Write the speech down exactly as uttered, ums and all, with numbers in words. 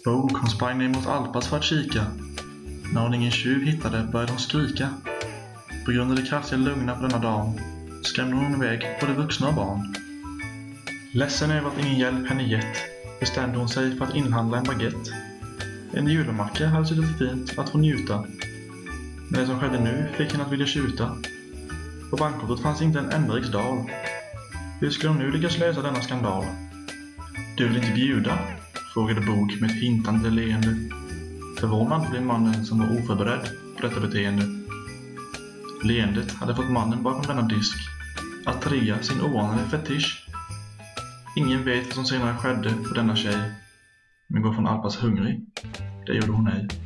Bok hon sprang ner mot Alpas för att kika. När hon ingen tjuv hittade började hon skrika. På grund av det kraftiga lugna på denna dag skrämde hon iväg både vuxna och barn. Ledsen över att ingen hjälp henne gett bestämde hon sig för att inhandla en baguette. En julmacka hade suttit för fint att få njuta. Men det som skedde nu fick henne att vilja tjuta. På bankkortet fanns inte en enda riksdal. Hur skulle hon nu lyckas lösa denna skandal? Du vill inte bjuda? Frågade Bok med ett hintande leende. Förvånad blev mannen som var oförberedd på detta beteende. Leendet hade fått mannen bakom denna disk att trigga sin oanade fetisch. Ingen vet vad som senare skedde för denna tjej. Men går från Alpas hungrig, det gjorde hon ej.